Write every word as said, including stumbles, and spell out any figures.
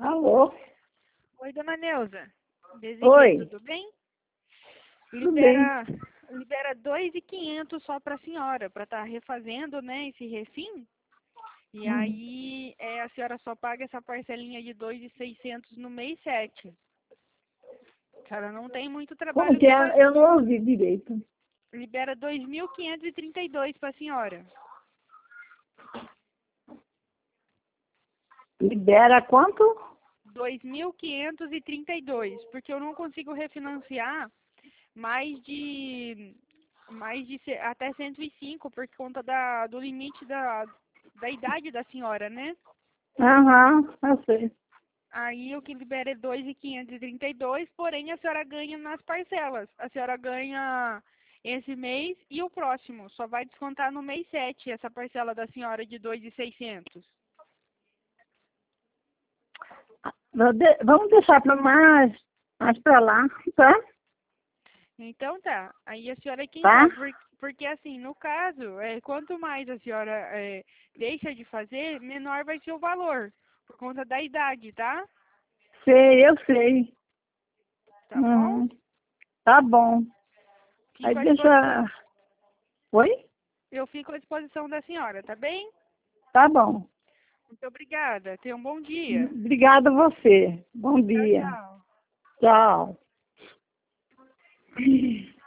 Alô? Oi, dona Neuza. Desenhei, Oi. tudo bem? Tudo Libera, libera dois mil e quinhentos só para a senhora, para estar refazendo, né, esse refim. E Hum. aí é, a senhora só paga essa parcelinha de dois mil e seiscentos no mês sete. A senhora não tem muito Como trabalho que com é? a... Eu não ouvi direito. Libera dois mil quinhentos e trinta e dois para a senhora. Libera quanto? dois mil quinhentos e trinta e dois, porque eu não consigo refinanciar mais de mais de ce- até cento e cinco por conta da, do limite da, da idade da senhora, né? Aham, eu sei. Aí o que libera é dois mil quinhentos e trinta e dois, porém a senhora ganha nas parcelas. A senhora ganha esse mês e o próximo. Só vai descontar no mês sete essa parcela da senhora de dois mil e seiscentos. Vou de- Vamos deixar para mais, mais para lá, tá? Então tá. Aí a senhora é quem Tá? sabe. por- Porque assim, no caso, é, quanto mais a senhora é, deixa de fazer, menor vai ser o valor. Por conta da idade, tá? Sei, eu sei. Tá bom? Uhum. Tá bom. Aí Fico à deixa... disposição. Oi? Eu fico à disposição da senhora, tá bem? Tá bom. Muito obrigada. Tenha um bom dia. Obrigada a você. Bom Tchau, dia. tchau. Tchau.